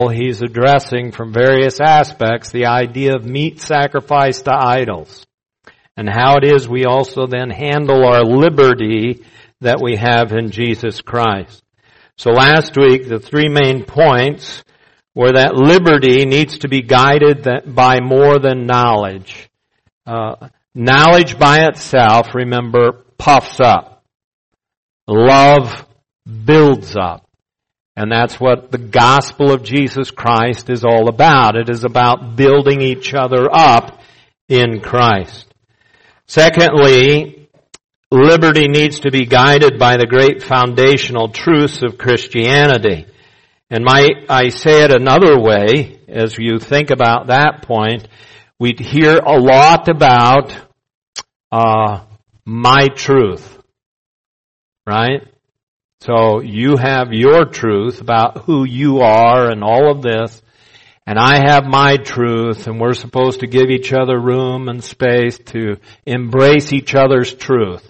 he's addressing from various aspects the idea of meat sacrificed to idols, and how it is we also then handle our liberty that we have in Jesus Christ. So last week, the three main points were that liberty needs to be guided by more than knowledge. Knowledge by itself, remember, puffs up. Love builds up. And that's what the gospel of Jesus Christ is all about. It is about building each other up in Christ. Secondly, liberty needs to be guided by the great foundational truths of Christianity. And I say it another way, as you think about that point, we hear a lot about my truth, right? So you have your truth about who you are and all of this, and I have my truth, and we're supposed to give each other room and space to embrace each other's truth.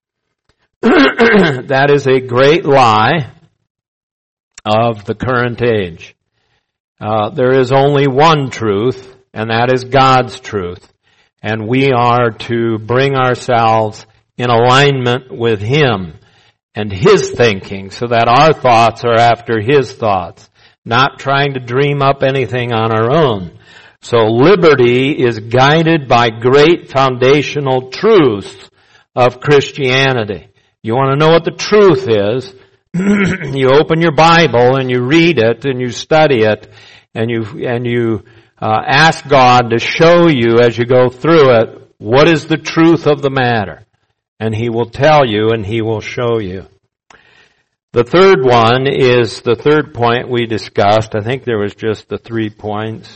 That is a great lie of the current age. There is only one truth, and that is God's truth. And we are to bring ourselves in alignment with Him and His thinking, so that our thoughts are after His thoughts, not trying to dream up anything on our own. So liberty is guided by great foundational truths of Christianity. You want to know what the truth is? You open your Bible and you read it and you study it and you ask God to show you as you go through it what is the truth of the matter. And He will tell you and He will show you. The third one is the third point we discussed. I think there was just the 3 points.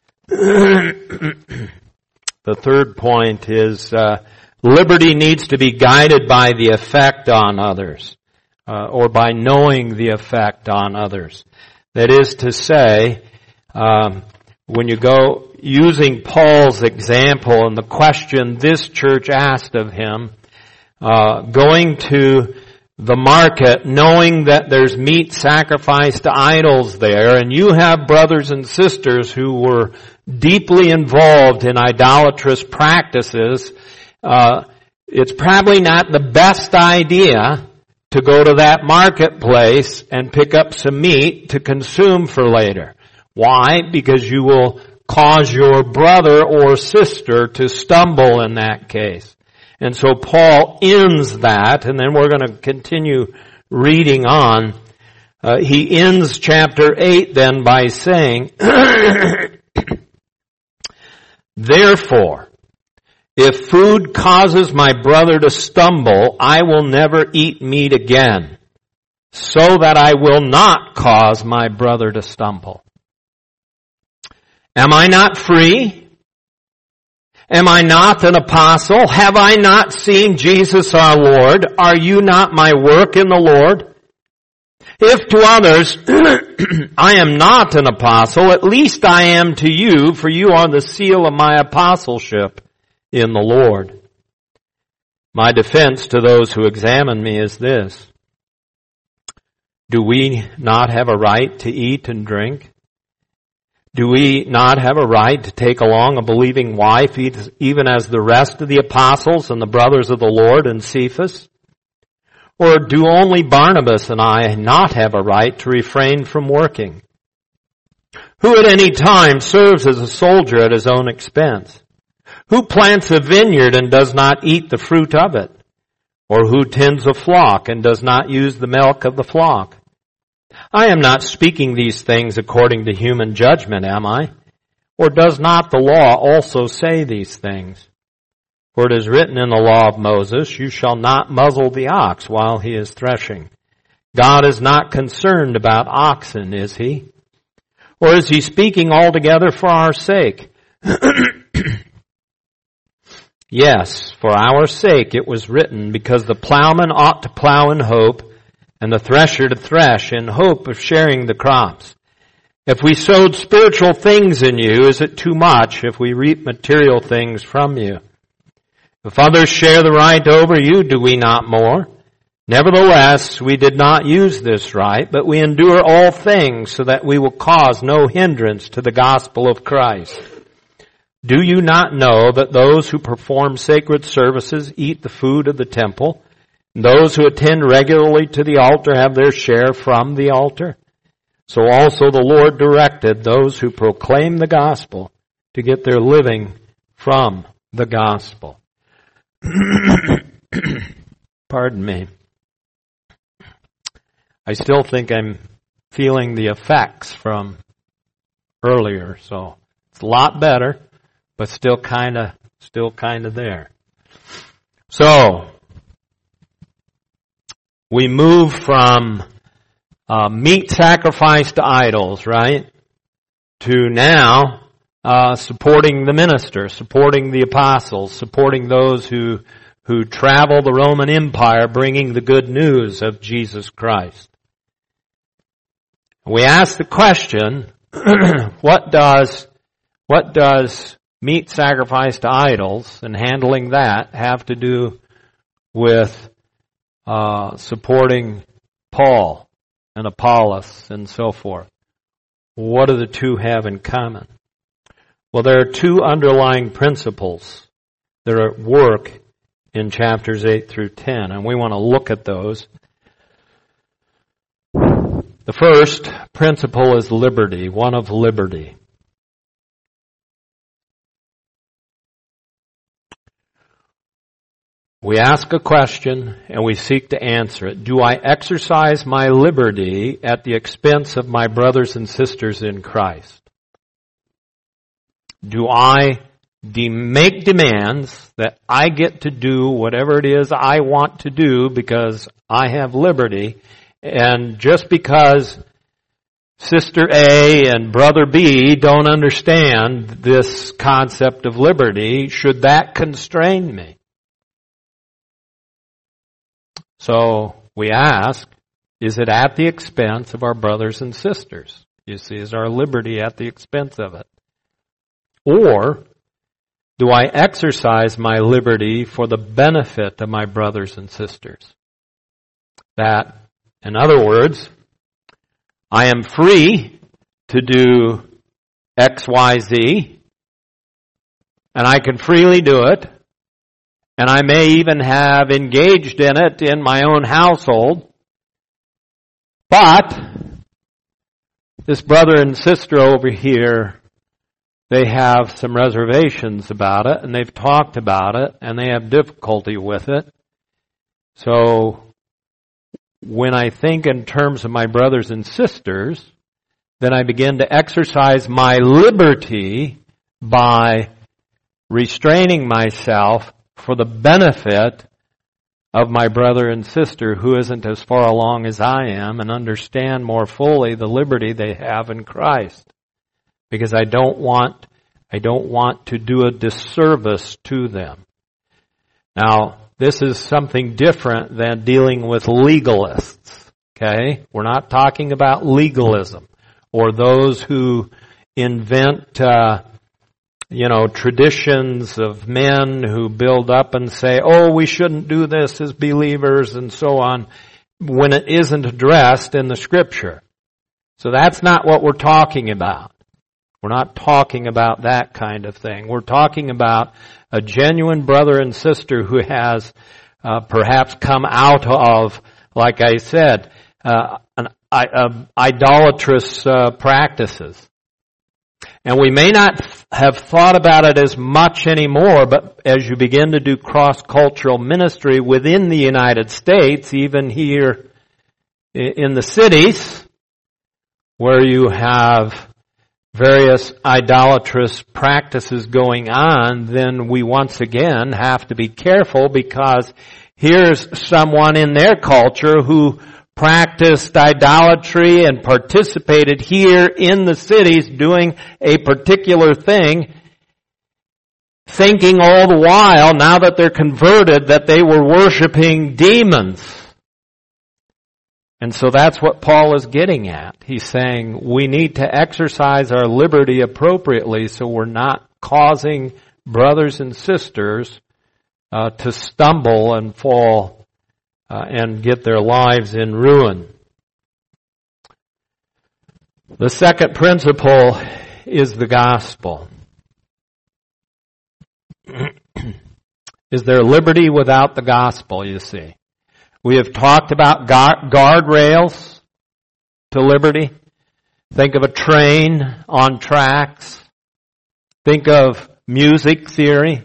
The third point is liberty needs to be guided by the effect on others, or by knowing the effect on others. That is to say, when you go using Paul's example and the question this church asked of him, going to the market knowing that there's meat sacrificed to idols there, and you have brothers and sisters who were deeply involved in idolatrous practices, it's probably not the best idea to go to that marketplace and pick up some meat to consume for later. Why? Because you will cause your brother or sister to stumble in that case. And so Paul ends that, and then we're going to continue reading on. He ends chapter 8 then by saying, Therefore, if food causes my brother to stumble, I will never eat meat again, so that I will not cause my brother to stumble. Am I not free? Am I not an apostle? Have I not seen Jesus our Lord? Are you not my work in the Lord? If to others I am not an apostle, at least I am to you, for you are the seal of my apostleship in the Lord. My defense to those who examine me is this: do we not have a right to eat and drink? Do we not have a right to take along a believing wife, even as the rest of the apostles and the brothers of the Lord and Cephas? Or do only Barnabas and I not have a right to refrain from working? Who at any time serves as a soldier at his own expense? Who plants a vineyard and does not eat the fruit of it? Or who tends a flock and does not use the milk of the flock? I am not speaking these things according to human judgment, am I? Or does not the law also say these things? For it is written in the law of Moses, you shall not muzzle the ox while he is threshing. God is not concerned about oxen, is He? Or is He speaking altogether for our sake? Yes, for our sake it was written, because the plowman ought to plow in hope, and the thresher to thresh in hope of sharing the crops. If we sowed spiritual things in you, is it too much if we reap material things from you? If others share the right over you, do we not more? Nevertheless, we did not use this right, but we endure all things so that we will cause no hindrance to the gospel of Christ. Do you not know that those who perform sacred services eat the food of the temple, and those who attend regularly to the altar have their share from the altar? So also the Lord directed those who proclaim the gospel to get their living from the gospel. Pardon me. I still think I'm feeling the effects from earlier, so it's a lot better, but still kind of there. So we move from meat sacrificed to idols, right, to now supporting the minister, supporting the apostles, supporting those who travel the Roman Empire, bringing the good news of Jesus Christ. We ask the question, what does meat sacrificed to idols and handling that have to do with supporting Paul and Apollos and so forth? What do the two have in common? Well, there are two underlying principles that are at work in chapters 8 through 10, and we want to look at those. The first principle is liberty, one of liberty. We ask a question and we seek to answer it. Do I exercise my liberty at the expense of my brothers and sisters in Christ? Do I make demands that I get to do whatever it is I want to do because I have liberty, and just because Sister A and Brother B don't understand this concept of liberty, should that constrain me? So we ask, is it at the expense of our brothers and sisters? You see, is our liberty at the expense of it? Or do I exercise my liberty for the benefit of my brothers and sisters? That, in other words, I am free to do X, Y, Z, and I can freely do it, and I may even have engaged in it in my own household, but this brother and sister over here, they have some reservations about it, and they've talked about it, and they have difficulty with it. So when I think in terms of my brothers and sisters, then I begin to exercise my liberty by restraining myself for the benefit of my brother and sister who isn't as far along as I am and understand more fully the liberty they have in Christ. Because I don't want to do a disservice to them. Now, this is something different than dealing with legalists, okay? We're not talking about legalism or those who invent, traditions of men who build up and say, oh, we shouldn't do this as believers and so on, when it isn't addressed in the Scripture. So that's not what we're talking about. We're not talking about that kind of thing. We're talking about a genuine brother and sister who has perhaps come out of, like I said, idolatrous practices. And we may not have thought about it as much anymore, but as you begin to do cross-cultural ministry within the United States, even here in the cities, where you have various idolatrous practices going on, then we once again have to be careful, because here's someone in their culture who practiced idolatry and participated here in the cities doing a particular thing, thinking all the while, now that they're converted, that they were worshiping demons. And so that's what Paul is getting at. He's saying we need to exercise our liberty appropriately so we're not causing brothers and sisters to stumble and fall and get their lives in ruin. The second principle is the gospel. Is there liberty without the gospel, you see? We have talked about guardrails to liberty. Think of a train on tracks. Think of music theory.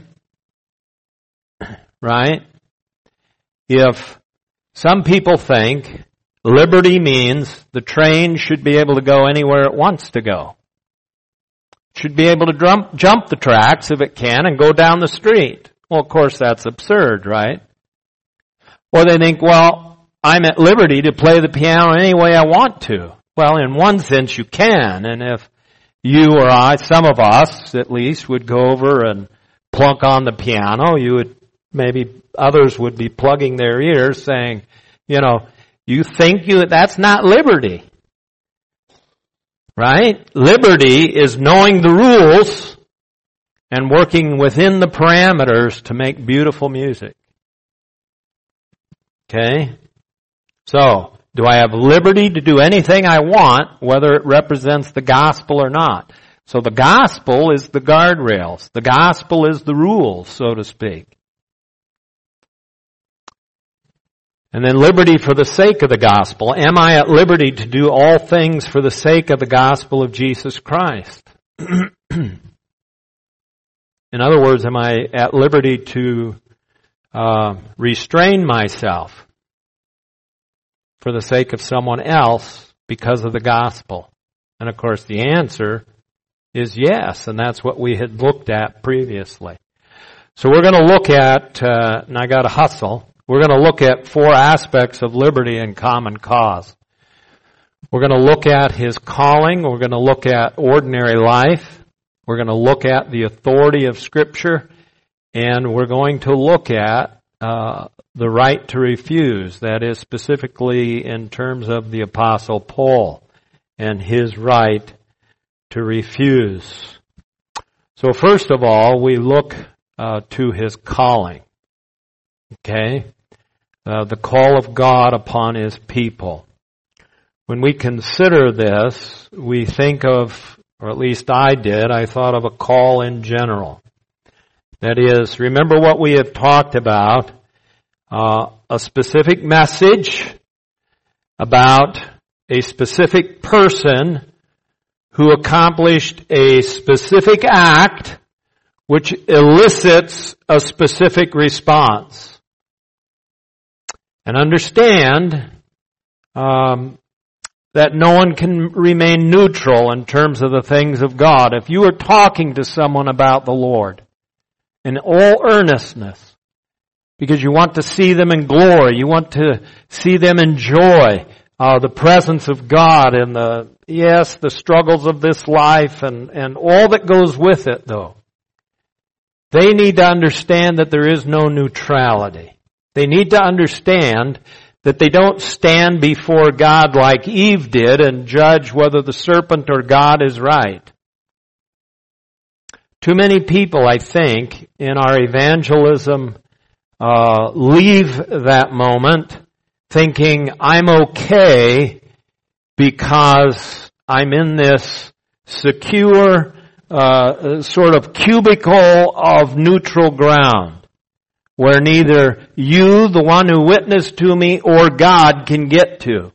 Right? If some people think liberty means the train should be able to go anywhere it wants to go. Should be able to jump the tracks if it can and go down the street. Well, of course, that's absurd, right? Or they think, well, I'm at liberty to play the piano any way I want to. Well, in one sense, you can. And if you or I, some of us at least, would go over and plunk on the piano, maybe others would be plugging their ears saying, you think that's not liberty. Right? Liberty is knowing the rules and working within the parameters to make beautiful music. Okay? So, do I have liberty to do anything I want, whether it represents the gospel or not? So the gospel is the guardrails. The gospel is the rules, so to speak. And then liberty for the sake of the gospel. Am I at liberty to do all things for the sake of the gospel of Jesus Christ? In other words, am I at liberty to restrain myself for the sake of someone else because of the gospel? And of course the answer is yes, and that's what we had looked at previously. So we're going to look at, and I got to hustle, we're going to look at 4 aspects of liberty and common cause. We're going to look at his calling. We're going to look at ordinary life. We're going to look at the authority of Scripture. And we're going to look at the right to refuse. That is specifically in terms of the Apostle Paul and his right to refuse. So first of all, we look to his calling. Okay? The call of God upon his people. When we consider this, we think of, or at least I did, I thought of a call in general. That is, remember what we have talked about, a specific message about a specific person who accomplished a specific act which elicits a specific response. And understand that no one can remain neutral in terms of the things of God. If you are talking to someone about the Lord in all earnestness, because you want to see them in glory, you want to see them enjoy the presence of God and the struggles of this life and all that goes with it, though, they need to understand that there is no neutrality. They need to understand that they don't stand before God like Eve did and judge whether the serpent or God is right. Too many people, I think, in our evangelism leave that moment thinking, I'm okay because I'm in this secure sort of cubicle of neutral ground, where neither you, the one who witnessed to me, or God can get to.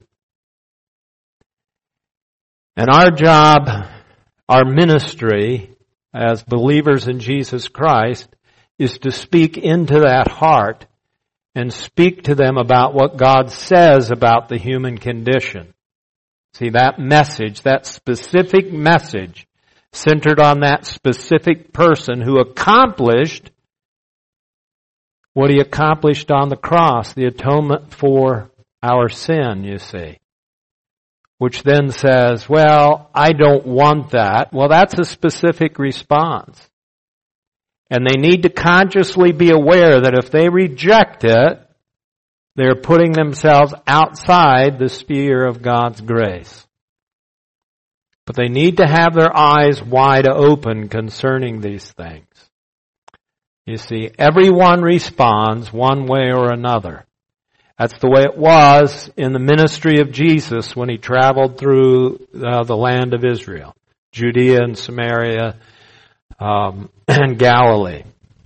And our job, our ministry, as believers in Jesus Christ, is to speak into that heart and speak to them about what God says about the human condition. See, that message, that specific message, centered on that specific person who accomplished what he accomplished on the cross, the atonement for our sin, you see. Which then says, well, I don't want that. Well, that's a specific response. And they need to consciously be aware that if they reject it, they're putting themselves outside the sphere of God's grace. But they need to have their eyes wide open concerning these things. You see, everyone responds one way or another. That's the way it was in the ministry of Jesus when he traveled through the land of Israel, Judea and Samaria, and Galilee.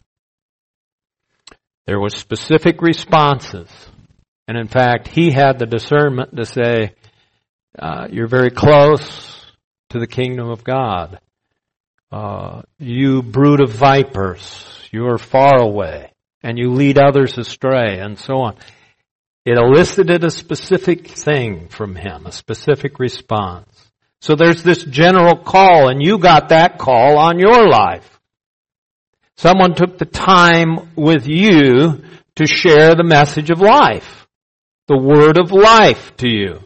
There were specific responses. And in fact, he had the discernment to say, you're very close to the kingdom of God. You brood of vipers, you are far away, and you lead others astray, and so on. It elicited a specific thing from him, a specific response. So there's this general call, and you got that call on your life. Someone took the time with you to share the message of life, the word of life to you.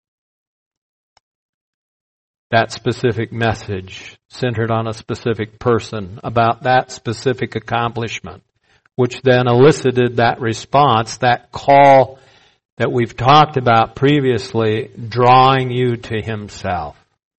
That specific message centered on a specific person about that specific accomplishment, which then elicited that response, that call that we've talked about previously, drawing you to himself.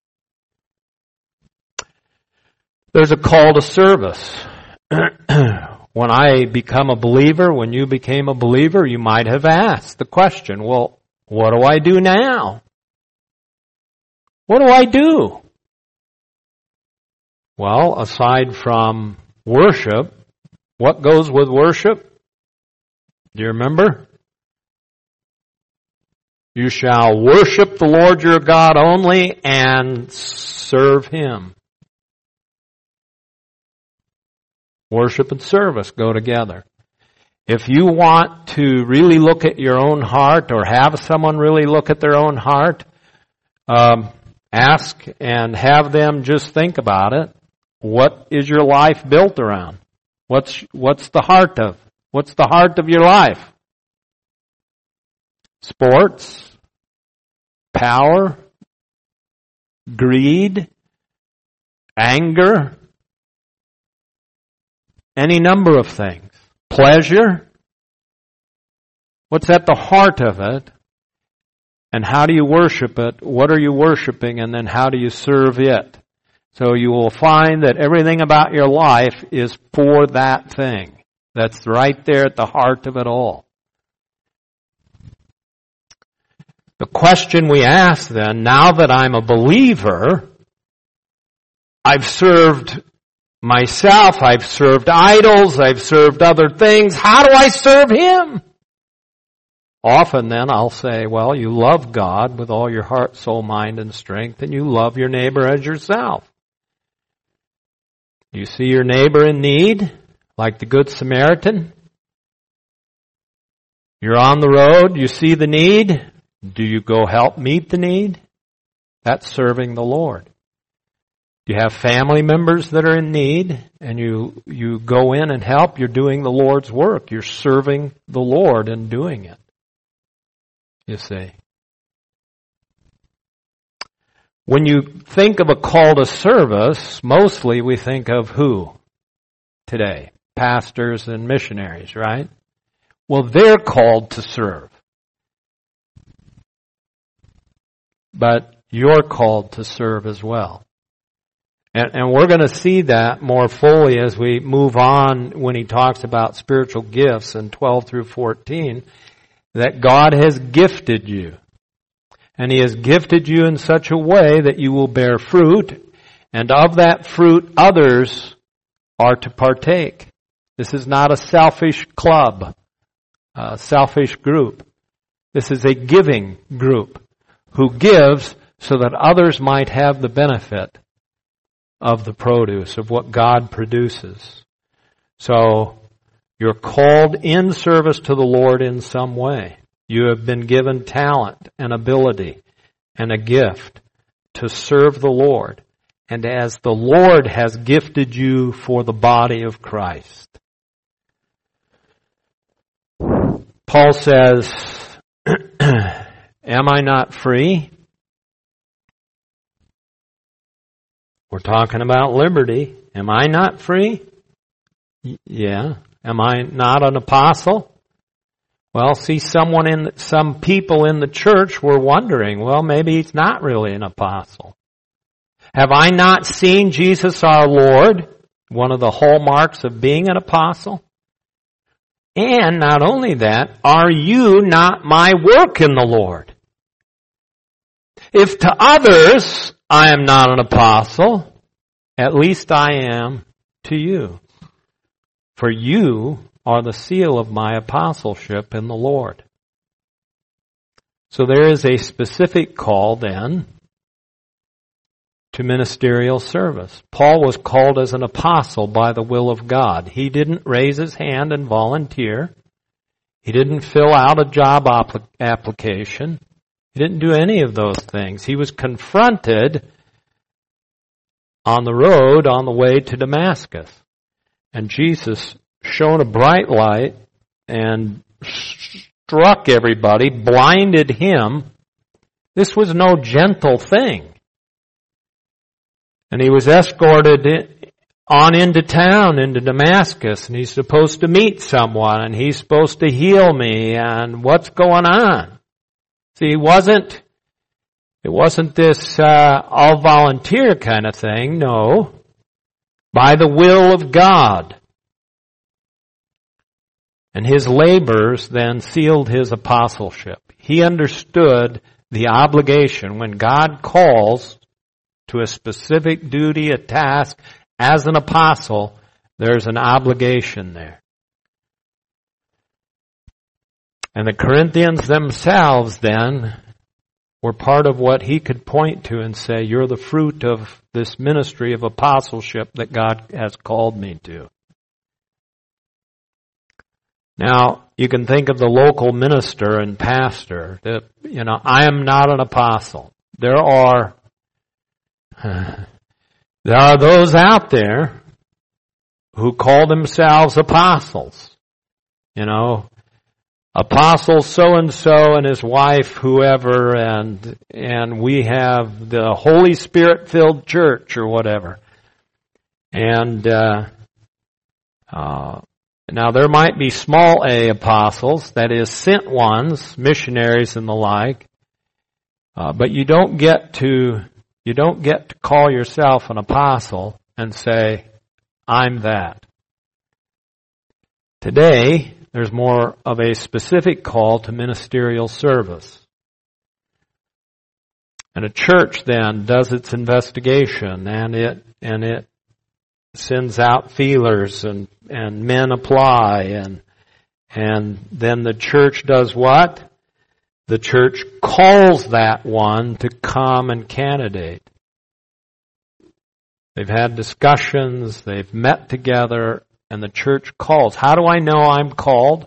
There's a call to service. When I become a believer, when you became a believer, you might have asked the question, well, what do I do now? What do I do? Well, aside from worship, what goes with worship? Do you remember? You shall worship the Lord your God only and serve him. Worship and service go together. If you want to really look at your own heart or have someone really look at their own heart, ask and have them just think about it. What is your life built around? What's the heart of? What's the heart of your life? Sports? Power? Greed? Anger? Any number of things. Pleasure? What's at the heart of it? And how do you worship it? What are you worshiping? And then how do you serve it? So you will find that everything about your life is for that thing. That's right there at the heart of it all. The question we ask then, now that I'm a believer, I've served myself, I've served idols, I've served other things. How do I serve him? Often then I'll say, well, you love God with all your heart, soul, mind, and strength, and you love your neighbor as yourself. You see your neighbor in need, like the Good Samaritan. You're on the road, you see the need. Do you go help meet the need? That's serving the Lord. You have family members that are in need, and you go in and help. You're doing the Lord's work. You're serving the Lord and doing it. You see. When you think of a call to service, mostly we think of who today? Pastors and missionaries, right? Well, they're called to serve. But you're called to serve as well. And we're going to see that more fully as we move on when he talks about spiritual gifts in 12 through 14, that God has gifted you. And he has gifted you in such a way that you will bear fruit, and of that fruit others are to partake. This is not a selfish club, a selfish group. This is a giving group who gives so that others might have the benefit of the produce, of what God produces. So, you're called in service to the Lord in some way. You have been given talent and ability and a gift to serve the Lord. And as the Lord has gifted you for the body of Christ. Paul says, am I not free? We're talking about liberty. Am I not free? Yeah. Am I not an apostle? Well, see, some people in the church were wondering, well, maybe he's not really an apostle. Have I not seen Jesus our Lord? One of the hallmarks of being an apostle. And not only that, are you not my work in the Lord? If to others I am not an apostle, at least I am to you. For you are the seal of my apostleship in the Lord. So there is a specific call then to ministerial service. Paul was called as an apostle by the will of God. He didn't raise his hand and volunteer. He didn't fill out a job application. He didn't do any of those things. He was confronted on the road on the way to Damascus. And Jesus shone a bright light and struck everybody, blinded him. This was no gentle thing. And he was escorted on into town, into Damascus, and he's supposed to meet someone, and he's supposed to heal me, and what's going on? See, it wasn't this all volunteer kind of thing, no. By the will of God. And his labors then sealed his apostleship. He understood the obligation when God calls to a specific duty, a task, as an apostle, there's an obligation there. And the Corinthians themselves then were part of what he could point to and say, you're the fruit of this ministry of apostleship that God has called me to. Now, you can think of the local minister and pastor that, I am not an apostle. There are those out there who call themselves apostles. Apostle so-and-so and his wife, whoever, and we have the Holy Spirit-filled church or whatever. And now there might be small a apostles, that is, sent ones, missionaries and the like, but you don't get to call yourself an apostle and say, I'm that. Today, there's more of a specific call to ministerial service. And a church then does its investigation and it sends out feelers and men apply and then the church does what? The church calls that one to come and candidate. They've had discussions, they've met together, and the church calls. How do I know I'm called?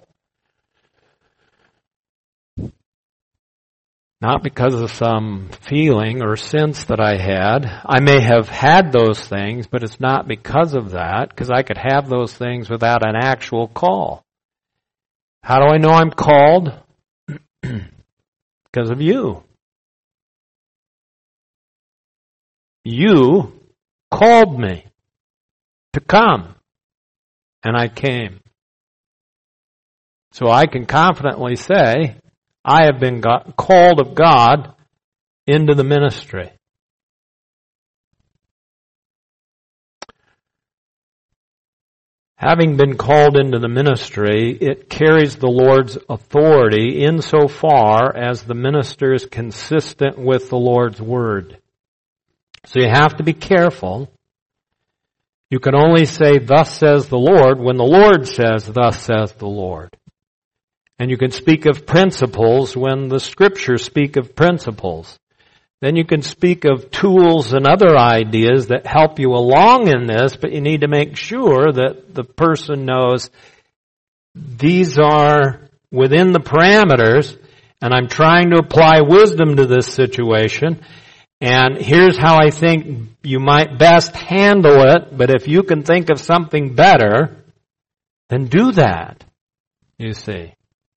Not because of some feeling or sense that I had. I may have had those things, but it's not because of that, because I could have those things without an actual call. How do I know I'm called? Because of you. You called me to come, and I came. So I can confidently say, I have been called of God into the ministry. Having been called into the ministry, it carries the Lord's authority insofar as the minister is consistent with the Lord's word. So you have to be careful. You can only say, thus says the Lord, when the Lord says, thus says the Lord. And you can speak of principles when the Scriptures speak of principles. Then you can speak of tools and other ideas that help you along in this, but you need to make sure that the person knows these are within the parameters, and I'm trying to apply wisdom to this situation, and here's how I think you might best handle it, but if you can think of something better, then do that, you see.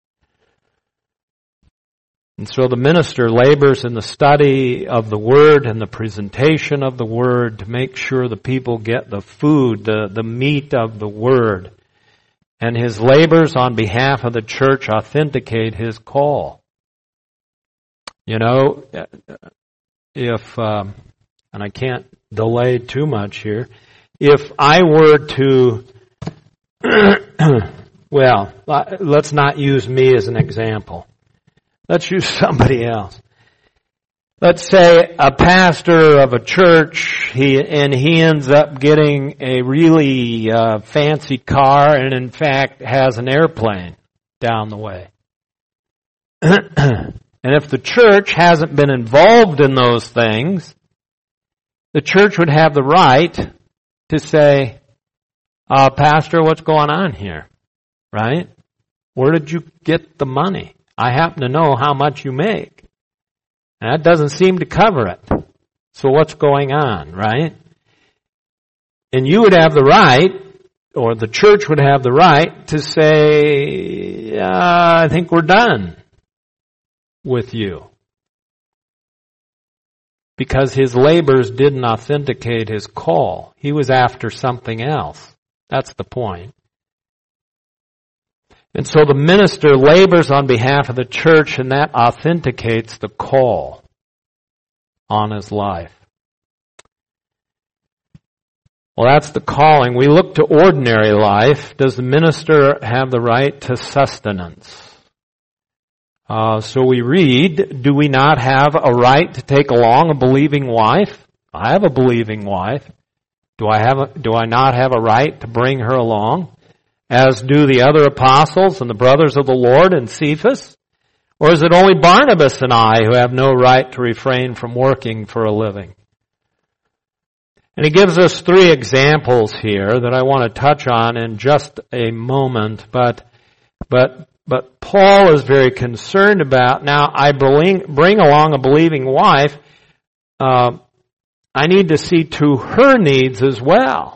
And so the minister labors in the study of the Word and the presentation of the Word to make sure the people get the food, the meat of the Word. And his labors on behalf of the church authenticate his call. If, and I can't delay too much here, if I were to Well, let's not use me as an example. Let's use somebody else. Let's say a pastor of a church, he ends up getting a really fancy car and in fact has an airplane down the way. And if the church hasn't been involved in those things, the church would have the right to say, Pastor, what's going on here? Right? Where did you get the money? I happen to know how much you make. And that doesn't seem to cover it. So what's going on, right? And you would have the right, or the church would have the right to say, I think we're done with you. Because his labors didn't authenticate his call. He was after something else. That's the point. And so the minister labors on behalf of the church, and that authenticates the call on his life. Well, that's the calling. We look to ordinary life. Does the minister have the right to sustenance? So we read, do we not have a right to take along a believing wife? I have a believing wife. Do I not have a right to bring her along? As do the other apostles and the brothers of the Lord and Cephas? Or is it only Barnabas and I who have no right to refrain from working for a living? And he gives us 3 examples here that I want to touch on in just a moment, but Paul is very concerned about, now I bring along a believing wife, I need to see to her needs as well.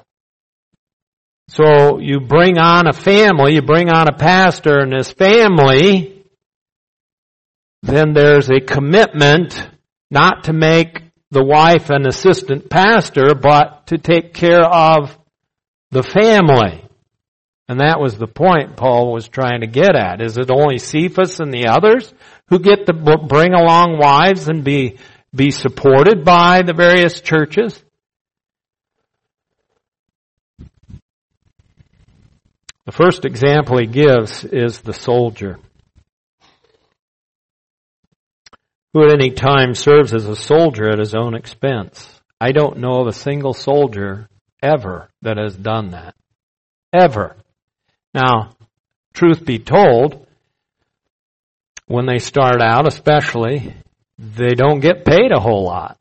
So you bring on a family, you bring on a pastor and his family, then there's a commitment not to make the wife an assistant pastor, but to take care of the family. And that was the point Paul was trying to get at. Is it only Cephas and the others who get to bring along wives and be supported by the various churches? The first example he gives is the soldier, who at any time serves as a soldier at his own expense. I don't know of a single soldier ever that has done that. Ever. Now, truth be told, when they start out especially, they don't get paid a whole lot.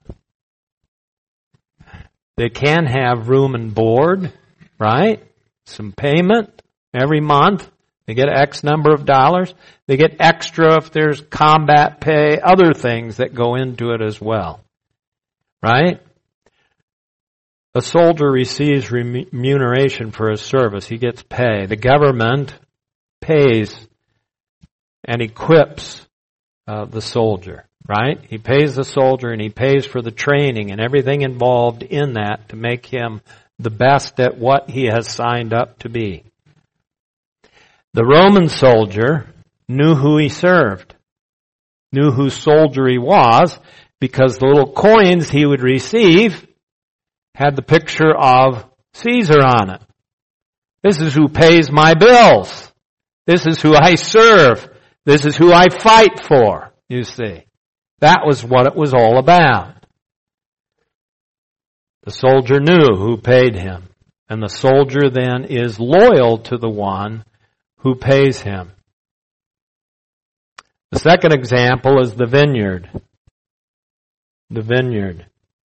They can have room and board, right? Some payment every month. They get X number of dollars. They get extra if there's combat pay, other things that go into it as well. Right? A soldier receives remuneration for his service. He gets pay. The government pays and equips the soldier. Right? He pays the soldier and he pays for the training and everything involved in that to make him the best at what he has signed up to be. The Roman soldier knew who he served, knew whose soldier he was, because the little coins he would receive had the picture of Caesar on it. This is who pays my bills. This is who I serve. This is who I fight for, you see. That was what it was all about. The soldier knew who paid him, and the soldier then is loyal to the one who pays him. The second example is the vineyard. The vineyard.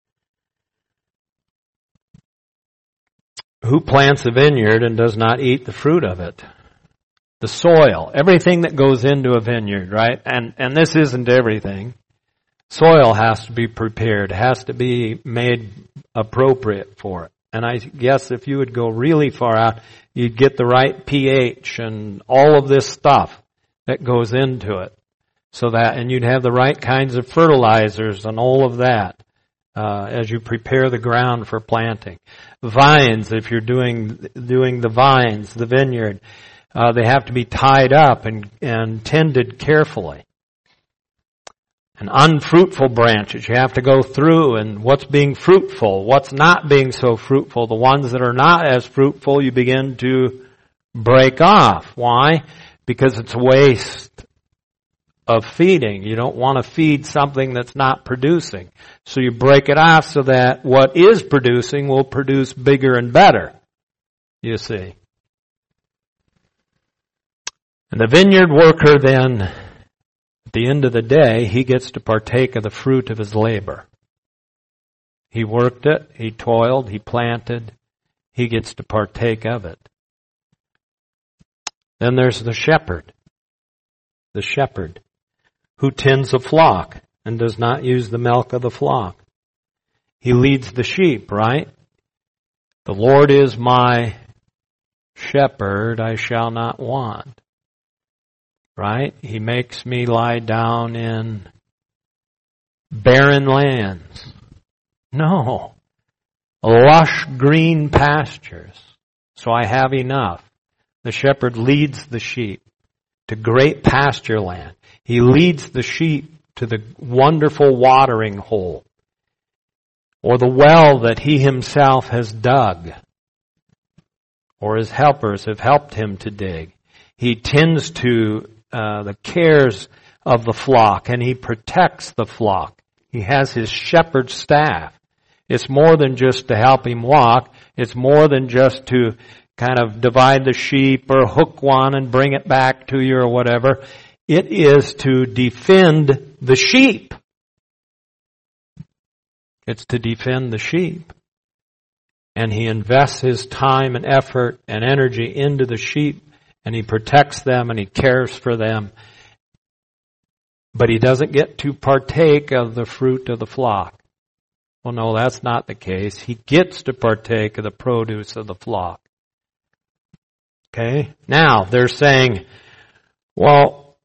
Who plants a vineyard and does not eat the fruit of it? The soil. Everything that goes into a vineyard, right? And this isn't everything. Soil has to be prepared, has to be made appropriate for it. And I guess if you would go really far out, you'd get the right pH and all of this stuff that goes into it. And you'd have the right kinds of fertilizers and all of that as you prepare the ground for planting. Vines, if you're doing the vines, the vineyard, they have to be tied up and tended carefully. And unfruitful branches, you have to go through and what's being fruitful, what's not being so fruitful. The ones that are not as fruitful, you begin to break off. Why? Because it's a waste of feeding. You don't want to feed something that's not producing. So you break it off so that what is producing will produce bigger and better. You see. And the vineyard worker then, at the end of the day, he gets to partake of the fruit of his labor. He worked it, he toiled, he planted, he gets to partake of it. Then there's the shepherd who tends a flock and does not use the milk of the flock. He leads the sheep, right? The Lord is my shepherd, I shall not want. Right? He makes me lie down in barren lands. No. Lush green pastures. So I have enough. The shepherd leads the sheep to great pasture land. He leads the sheep to the wonderful watering hole, or the well that he himself has dug, or his helpers have helped him to dig. He tends to the cares of the flock, and he protects the flock. He has his shepherd's staff. It's more than just to help him walk. It's more than just to kind of divide the sheep or hook one and bring it back to you or whatever. It is to defend the sheep. It's to defend the sheep. And he invests his time and effort and energy into the sheep, and he protects them and he cares for them. But he doesn't get to partake of the fruit of the flock. Well, no, that's not the case. He gets to partake of the produce of the flock. Okay? Now, they're saying, well,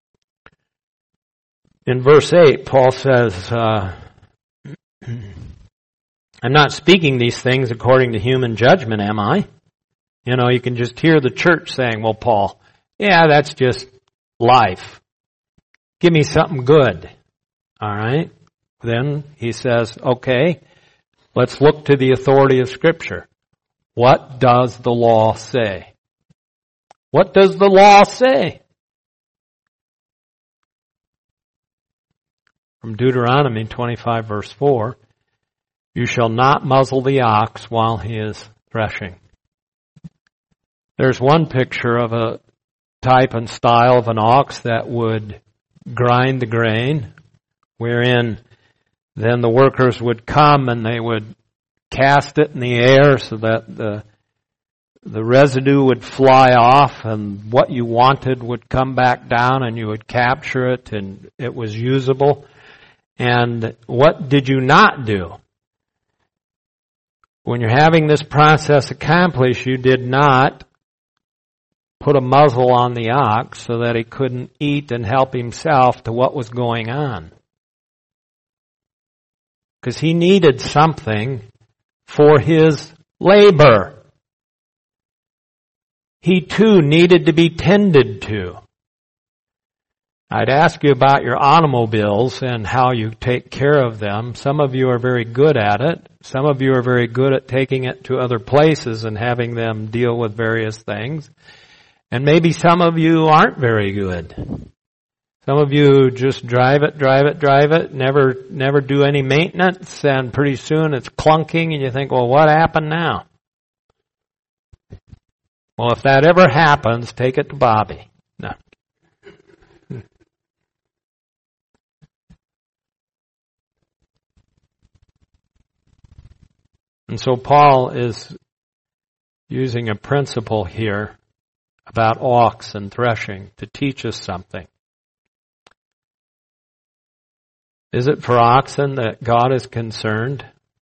in verse 8, Paul says, I'm not speaking these things according to human judgment, am I? You know, you can just hear the church saying, well, Paul, yeah, that's just life. Give me something good. All right? Then he says, okay, let's look to the authority of Scripture. What does the law say? What does the law say? From Deuteronomy 25 verse 4, you shall not muzzle the ox while he is threshing. There's one picture of a type and style of an ox that would grind the grain, wherein then the workers would come and they would cast it in the air so that the residue would fly off and what you wanted would come back down and you would capture it and it was usable. And what did you not do? When you're having this process accomplished, you did not put a muzzle on the ox so that he couldn't eat and help himself to what was going on. Because he needed something for his labor. He too needed to be tended to. I'd ask you about your automobiles and how you take care of them. Some of you are very good at it. Some of you are very good at taking it to other places and having them deal with various things. And maybe some of you aren't very good. Some of you just drive it, never do any maintenance, and pretty soon it's clunking and you think, well, what happened now? Well, if that ever happens, take it to Bobby. No. And so Paul is using a principle here about ox and threshing to teach us something. Is it for oxen that God is concerned?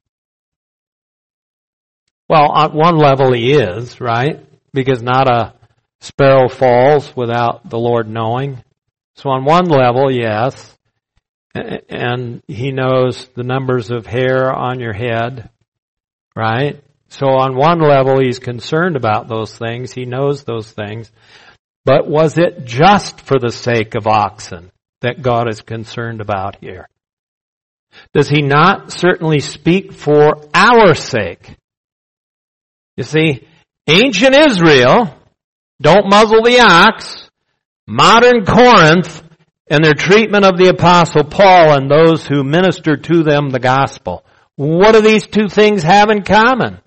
Well, on one level he is, right? Because not a sparrow falls without the Lord knowing. So on one level, yes. And he knows the numbers of hair on your head, right? So on one level, he's concerned about those things. He knows those things. But was it just for the sake of oxen that God is concerned about here? Does he not certainly speak for our sake? You see, ancient Israel Don't muzzle the ox. Modern Corinth and their treatment of the Apostle Paul and those who minister to them the gospel. What do these two things have in common?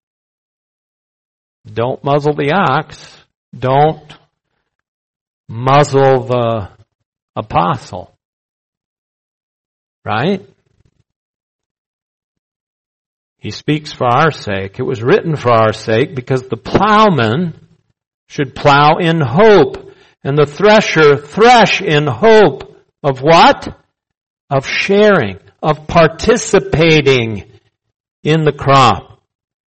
Don't muzzle the ox. Don't muzzle the apostle. Right? He speaks for our sake. It was written for our sake because the plowman should plow in hope and the thresher thresh in hope of what? Of sharing, of participating in the crop.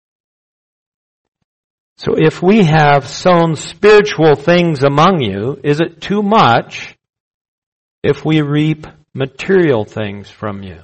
So if we have sown spiritual things among you, is it too much if we reap material things from you?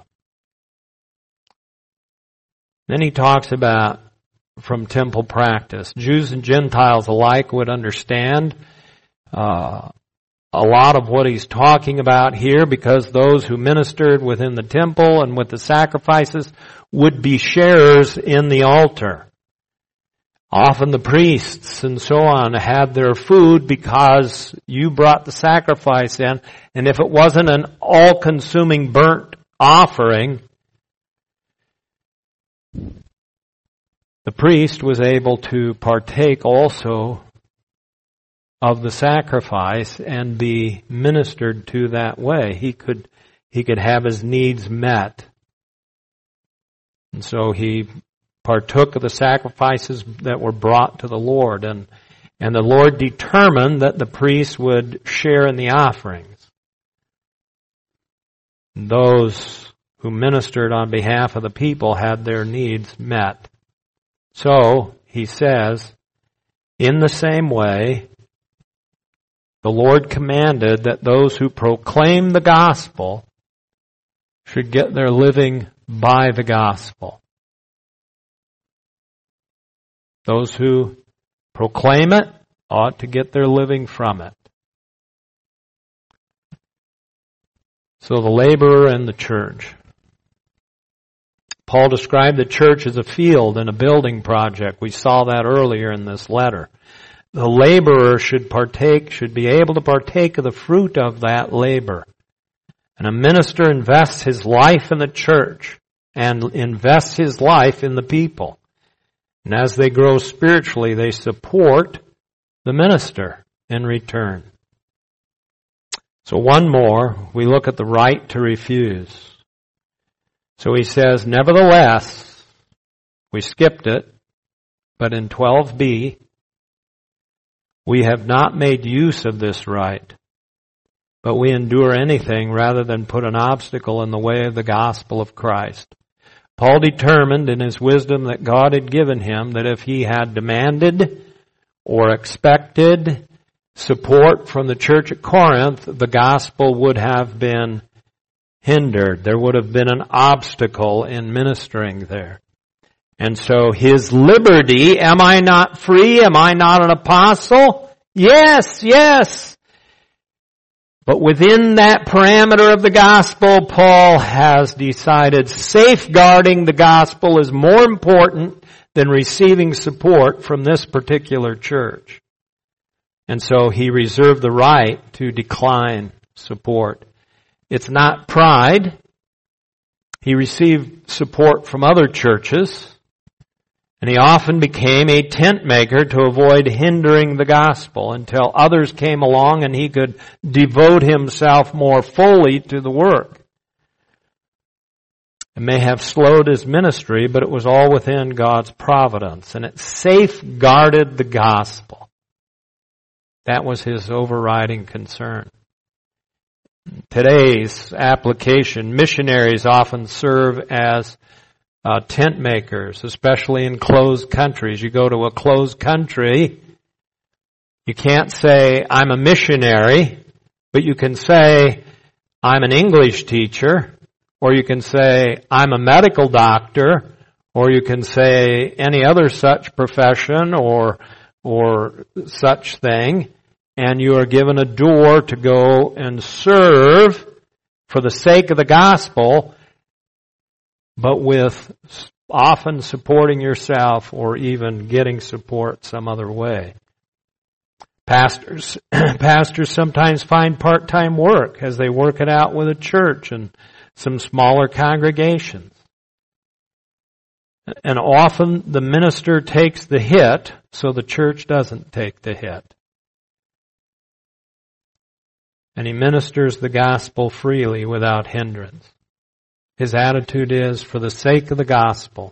Then he talks about from temple practice. Jews and Gentiles alike would understand a lot of what he's talking about here because those who ministered within the temple and with the sacrifices would be sharers in the altar. Often the priests and so on had their food because you brought the sacrifice in, and if it wasn't an all-consuming burnt offering, the priest was able to partake also of the sacrifice and be ministered to that way. He could have his needs met. And so he partook of the sacrifices that were brought to the Lord, and the Lord determined that the priests would share in the offerings. Those who ministered on behalf of the people had their needs met. So, he says, in the same way, the Lord commanded that those who proclaim the gospel should get their living by the gospel. Those who proclaim it ought to get their living from it. So the laborer and the church. Paul described the church as a field and a building project. We saw that earlier in this letter. The laborer should be able to partake of the fruit of that labor. And a minister invests his life in the church and invests his life in the people. And as they grow spiritually, they support the minister in return. So one more, we look at the right to refuse. So he says, nevertheless, we skipped it, but in 12b, we have not made use of this right, but we endure anything rather than put an obstacle in the way of the gospel of Christ. Paul determined in his wisdom that God had given him that if he had demanded or expected support from the church at Corinth, the gospel would have been hindered. There would have been an obstacle in ministering there. And so his liberty, am I not free? Am I not an apostle? Yes, yes. But within that parameter of the gospel, Paul has decided safeguarding the gospel is more important than receiving support from this particular church. And so he reserved the right to decline support. It's not pride. He received support from other churches, and he often became a tent maker to avoid hindering the gospel until others came along and he could devote himself more fully to the work. It may have slowed his ministry, but it was all within God's providence, and it safeguarded the gospel. That was his overriding concern. Today's application, missionaries often serve as tent makers, especially in closed countries. You go to a closed country, you can't say, I'm a missionary, but you can say, I'm an English teacher, or you can say, I'm a medical doctor, or you can say any other such profession or such thing, and you are given a door to go and serve for the sake of the gospel, but with often supporting yourself or even getting support some other way. Pastors sometimes find part-time work as they work it out with a church and some smaller congregations. And often the minister takes the hit, so the church doesn't take the hit. And he ministers the gospel freely without hindrance. His attitude is, for the sake of the gospel,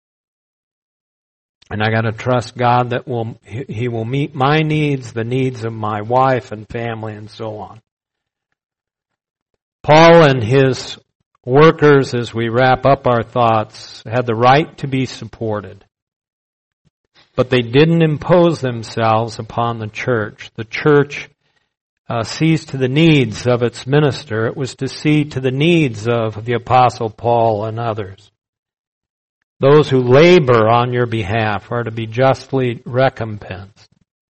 and I got to trust God that He will meet my needs, the needs of my wife and family, and so on. Paul and his workers, as we wrap up our thoughts, had the right to be supported. But they didn't impose themselves upon the church. The church sees to the needs of its minister. It was to see to the needs of the Apostle Paul and others. Those who labor on your behalf are to be justly recompensed.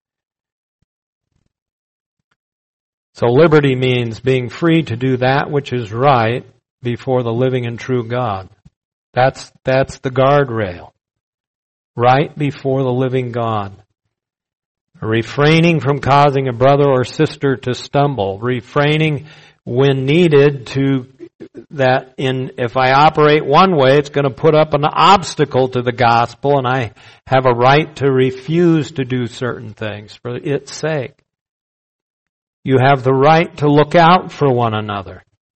So liberty means being free to do that which is right before the living and true God. That's the guardrail. Right before the living God. Refraining from causing a brother or sister to stumble. Refraining when needed to that if I operate one way, it's going to put up an obstacle to the gospel, and I have a right to refuse to do certain things for its sake. You have the right to look out for one another.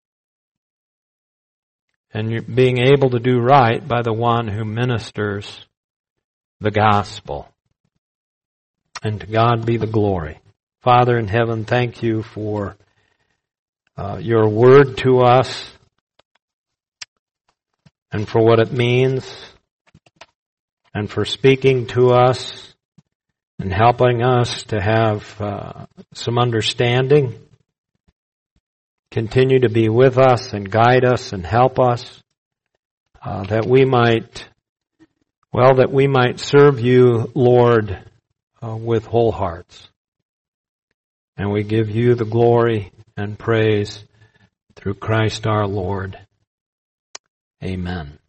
And you're being able to do right by the one who ministers the gospel. And to God be the glory. Father in heaven, thank you for your word to us and for what it means and for speaking to us and helping us to have some understanding. Continue to be with us and guide us and help us that we might serve you, Lord, with whole hearts. And we give you the glory and praise through Christ our Lord. Amen.